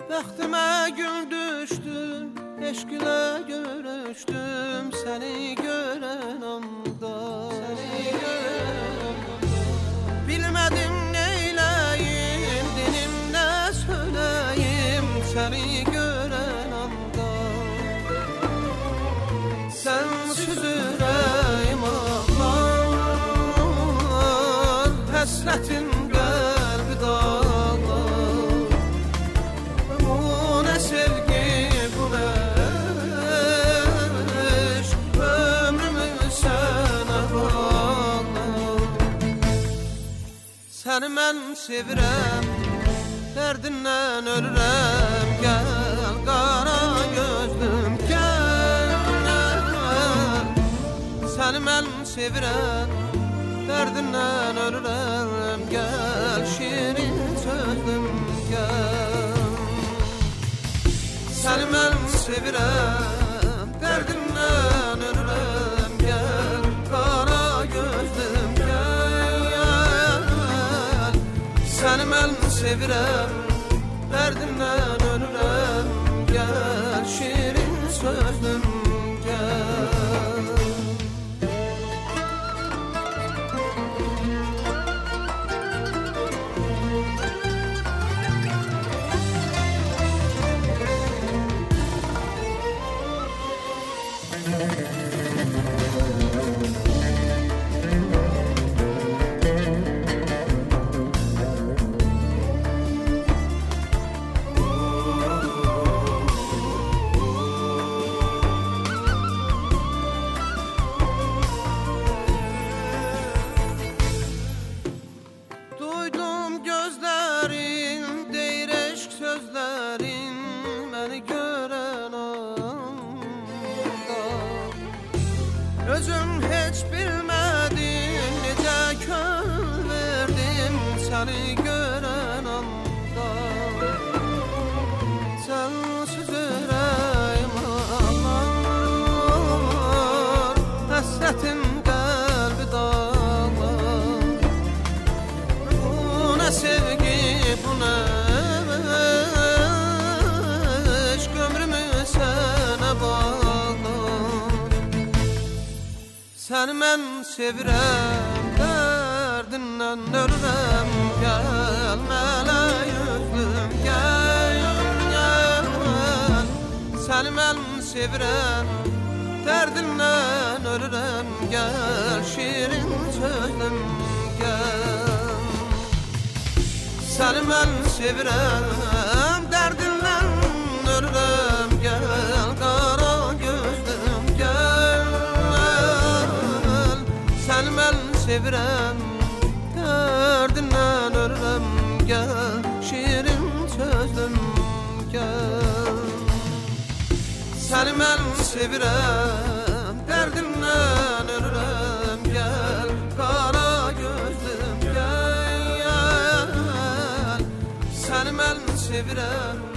Bəxtimə gül düşdü, eşq ilə görüşdüm, səni görən anda. Bilmədim neyləyim, dinimdə söyləyim, səni görən anda. Sənsiz ürəyim ağlar, həsrətin qəlbi dağlar. Bu nə sevgi, bu nə eşq, ömrümü sənə bağlar. Səni mən sevirəm, dərdindən ölürəm, gəl qara gözlüm, gəl. Səni mən sevirəm, dərdindən ölürəm, gəl şirin sözlüm, gəl. Səni mən sevirəm, dərdindən ölürəm, gəl qara gözlüm, gəl. Səni mən sevirəm, dərdindən ölürəm, gəl şirin sözlüm, gəl. Duydum gözlərin, deyir eşq sözlərin, məni görən anda. Özüm heç bilmədim, necə könül verdim, səni görən anda. Sənsiz ürəyim ağlar, həsrətin qəlbi dağlar. Bu nə sevgi, bu nə eşq, ömrümü sənə bağlar. Səni mən sevirəm, dərdindən ölürəm, gəl mələk üzlüm, gəl. Səni mən sevirəm, dərdindən ölürəm, gəl şirin sözlüm, gəl. Səni mən sevirəm, dərdindən ölürəm, gəl qara gözlüm, gəl. Səni mən sevirəm, dərdindən ölürəm, gəl şirin sözlüm, gəl. Səni mən sevirəm, dərdindən ölürəm, gəl qara gözlüm, gəl. Səni mən sevirəm,